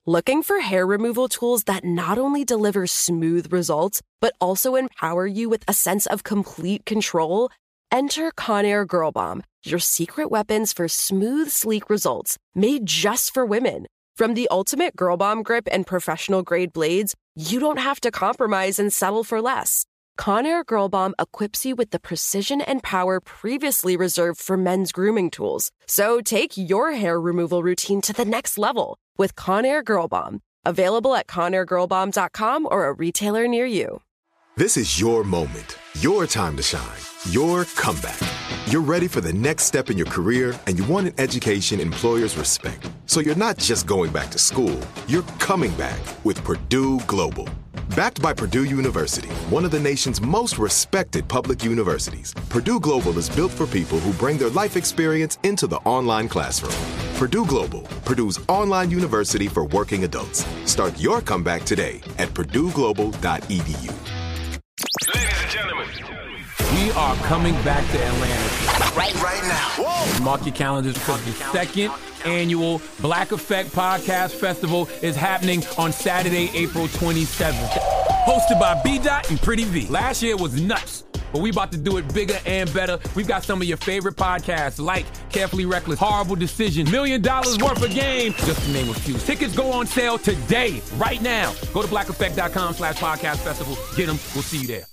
Looking for hair removal tools that not only deliver smooth results, but also empower you with a sense of complete control? Enter Conair Girl Bomb, your secret weapons for smooth, sleek results, made just for women. From the ultimate Girl Bomb grip and professional-grade blades, you don't have to compromise and settle for less. Conair Girl Bomb equips you with the precision and power previously reserved for men's grooming tools. So take your hair removal routine to the next level with Conair Girl Bomb. Available at ConairGirlBomb.com or a retailer near you. This is your moment, your time to shine, your comeback. You're ready for the next step in your career, and you want an education employers respect. So you're not just going back to school, you're coming back with Purdue Global. Backed by Purdue University, one of the nation's most respected public universities, Purdue Global is built for people who bring their life experience into the online classroom. Purdue Global, Purdue's online university for working adults. Start your comeback today at purdueglobal.edu. Ladies and gentlemen, we are coming back to Atlanta. Right now. Whoa. Mark your calendars because the second annual Black Effect Podcast Festival is happening on Saturday, April 27th. Hosted by B-Dot and Pretty V. Last year was nuts, but we about to do it bigger and better. We've got some of your favorite podcasts like Carefully Reckless, Horrible Decision, $1 Million Worth of Game, just to name a few. Tickets go on sale today, right now. Go to blackeffect.com/podcast festival. Get them. We'll see you there.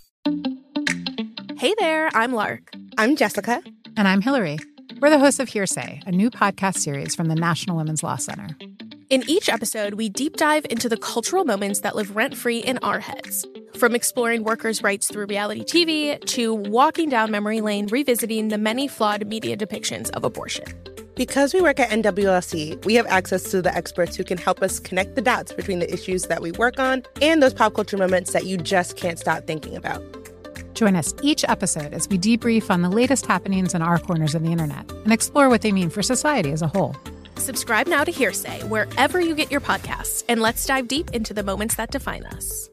Hey there, I'm Lark. I'm Jessica. And I'm Hillary. We're the hosts of Hearsay, a new podcast series from the National Women's Law Center. In each episode, we deep dive into the cultural moments that live rent-free in our heads. From exploring workers' rights through reality TV to walking down memory lane revisiting the many flawed media depictions of abortion. Because we work at NWLC, we have access to the experts who can help us connect the dots between the issues that we work on and those pop culture moments that you just can't stop thinking about. Join us each episode as we debrief on the latest happenings in our corners of the internet and explore what they mean for society as a whole. Subscribe now to Hearsay wherever you get your podcasts, and let's dive deep into the moments that define us.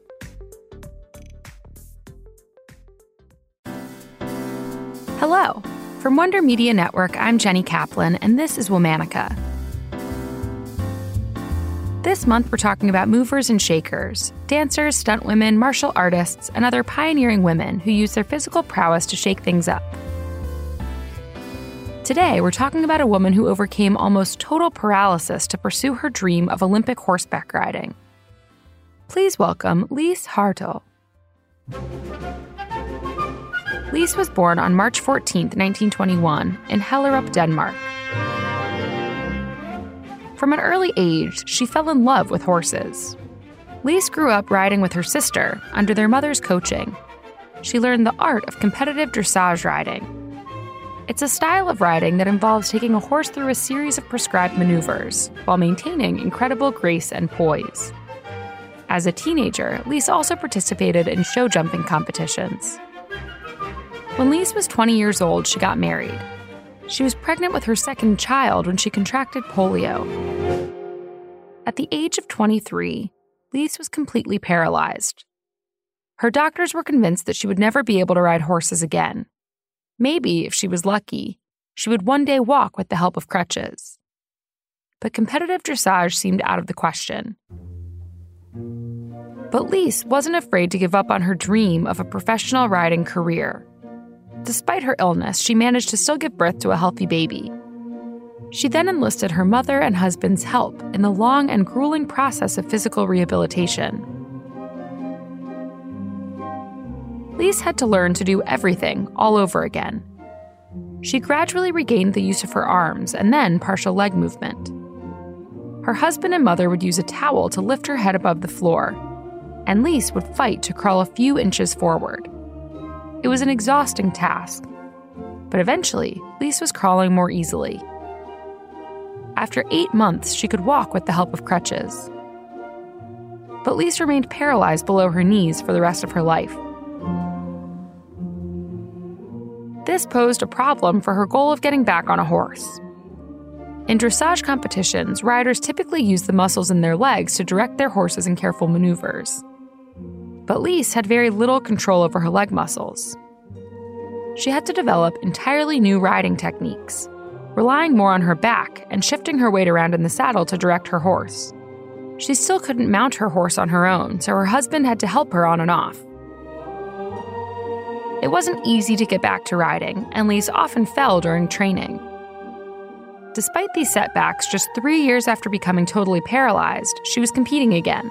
Hello. From Wonder Media Network, I'm Jenny Kaplan, and this is Womanica. This month, we're talking about movers and shakers, dancers, stunt women, martial artists, and other pioneering women who use their physical prowess to shake things up. Today, we're talking about a woman who overcame almost total paralysis to pursue her dream of Olympic horseback riding. Please welcome Lise Hartl. Lise was born on March 14, 1921, in Hellerup, Denmark. From an early age, she fell in love with horses. Lise grew up riding with her sister under their mother's coaching. She learned the art of competitive dressage riding. It's a style of riding that involves taking a horse through a series of prescribed maneuvers while maintaining incredible grace and poise. As a teenager, Lise also participated in show jumping competitions. When Lise was 20 years old, she got married. She was pregnant with her second child when she contracted polio. At the age of 23, Lise was completely paralyzed. Her doctors were convinced that she would never be able to ride horses again. Maybe, if she was lucky, she would one day walk with the help of crutches. But competitive dressage seemed out of the question. But Lise wasn't afraid to give up on her dream of a professional riding career. Despite her illness, she managed to still give birth to a healthy baby. She then enlisted her mother and husband's help in the long and grueling process of physical rehabilitation. Lise had to learn to do everything all over again. She gradually regained the use of her arms and then partial leg movement. Her husband and mother would use a towel to lift her head above the floor, and Lise would fight to crawl a few inches forward. It was an exhausting task, but eventually, Lise was crawling more easily. After 8 months, she could walk with the help of crutches. But Lise remained paralyzed below her knees for the rest of her life. This posed a problem for her goal of getting back on a horse. In dressage competitions, riders typically use the muscles in their legs to direct their horses in careful maneuvers. But Lise had very little control over her leg muscles. She had to develop entirely new riding techniques, relying more on her back and shifting her weight around in the saddle to direct her horse. She still couldn't mount her horse on her own, so her husband had to help her on and off. It wasn't easy to get back to riding, and Lise often fell during training. Despite these setbacks, just 3 years after becoming totally paralyzed, she was competing again.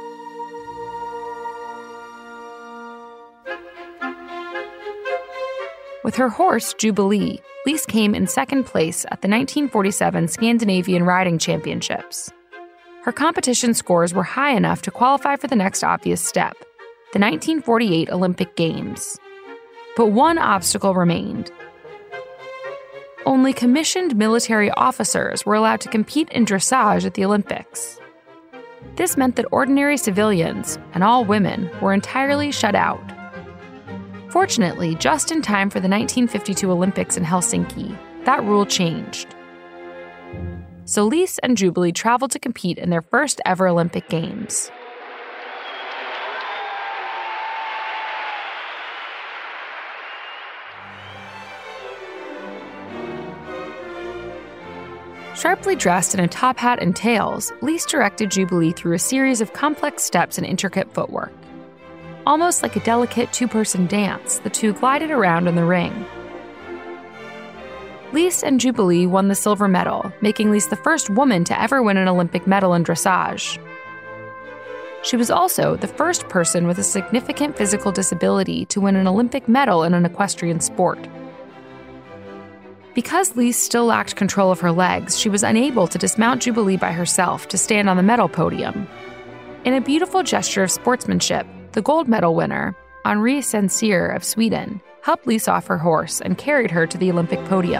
With her horse, Jubilee, Lise came in second place at the 1947 Scandinavian Riding Championships. Her competition scores were high enough to qualify for the next obvious step, the 1948 Olympic Games. But one obstacle remained. Only commissioned military officers were allowed to compete in dressage at the Olympics. This meant that ordinary civilians, and all women, were entirely shut out. Fortunately, just in time for the 1952 Olympics in Helsinki, that rule changed. So Lise and Jubilee traveled to compete in their first ever Olympic Games. Sharply dressed in a top hat and tails, Lise directed Jubilee through a series of complex steps and intricate footwork. Almost like a delicate two-person dance, the two glided around in the ring. Lise and Jubilee won the silver medal, making Lise the first woman to ever win an Olympic medal in dressage. She was also the first person with a significant physical disability to win an Olympic medal in an equestrian sport. Because Lise still lacked control of her legs, she was unable to dismount Jubilee by herself to stand on the medal podium. In a beautiful gesture of sportsmanship, the gold medal winner, Henri Sensier of Sweden, helped Lise off her horse and carried her to the Olympic podium.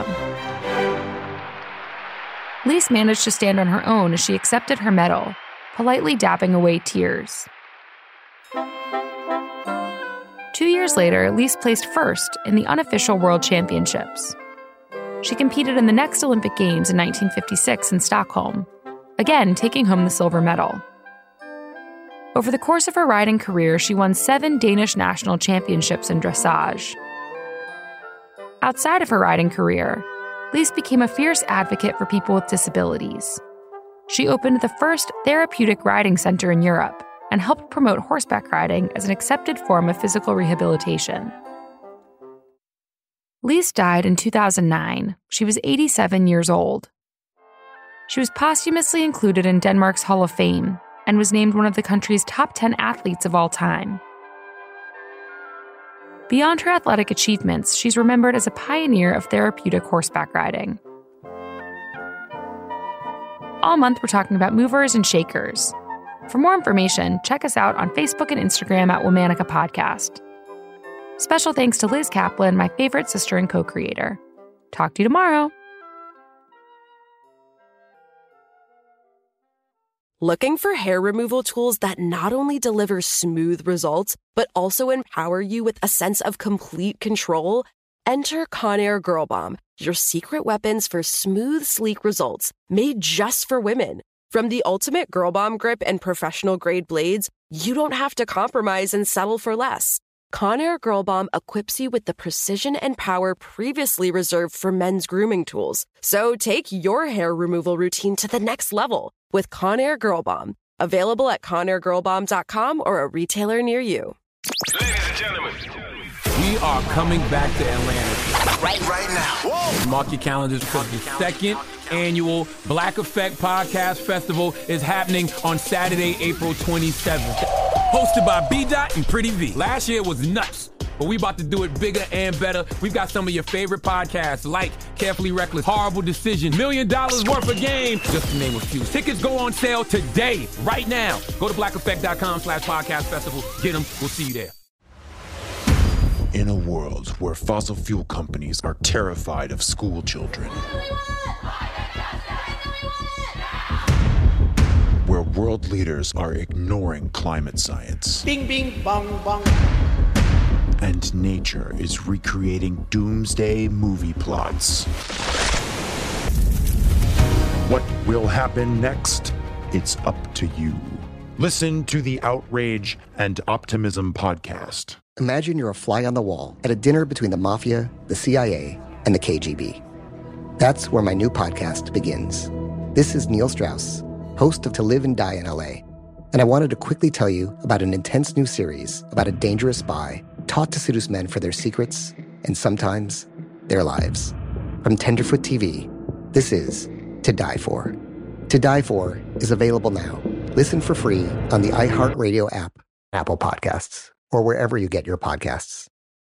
Lise managed to stand on her own as she accepted her medal, politely dabbing away tears. 2 years later, Lise placed first in the unofficial World Championships. She competed in the next Olympic Games in 1956 in Stockholm, again taking home the silver medal. Over the course of her riding career, she won 7 Danish national championships in dressage. Outside of her riding career, Lise became a fierce advocate for people with disabilities. She opened the first therapeutic riding center in Europe and helped promote horseback riding as an accepted form of physical rehabilitation. Lise died in 2009. She was 87 years old. She was posthumously included in Denmark's Hall of Fame and was named one of the country's top 10 athletes of all time. Beyond her athletic achievements, she's remembered as a pioneer of therapeutic horseback riding. All month, we're talking about movers and shakers. For more information, check us out on Facebook and Instagram at Womanica Podcast. Special thanks to Liz Kaplan, my favorite sister and co-creator. Talk to you tomorrow. Looking for hair removal tools that not only deliver smooth results, but also empower you with a sense of complete control? Enter Conair Girl Bomb, your secret weapons for smooth, sleek results, made just for women. From the ultimate Girl Bomb grip and professional-grade blades, you don't have to compromise and settle for less. Conair Girl Bomb equips you with the precision and power previously reserved for men's grooming tools. So take your hair removal routine to the next level with Conair Girl Bomb. Available at ConairGirlBomb.com or a retailer near you. Ladies and gentlemen, We are coming back to Atlanta. right now. Whoa! Mark your calendars because the second annual Black Effect Podcast Festival is happening on Saturday, April 27th. Hosted by B-Dot and Pretty V. Last year was nuts, but we about to do it bigger and better. We've got some of your favorite podcasts like Carefully Reckless, Horrible Decision, $1 Million Worth of Game, just to name a few. Tickets go on sale today, right now. Go to blackeffect.com/podcast festival. Get them. We'll see you there. In a world where fossil fuel companies are terrified of school children, where world leaders are ignoring climate science, Bing, bing, bong, bong. and nature is recreating doomsday movie plots. What will happen next? It's up to you. Listen to the Outrage and Optimism podcast. Imagine you're a fly on the wall at a dinner between the mafia, the CIA, and the KGB. That's where my new podcast begins. This is Neil Strauss, host of To Live and Die in LA. And I wanted to quickly tell you about an intense new series about a dangerous spy taught to seduce men for their secrets and sometimes their lives. From Tenderfoot TV, this is To Die For. To Die For is available now. Listen for free on the iHeartRadio app, Apple Podcasts, or wherever you get your podcasts.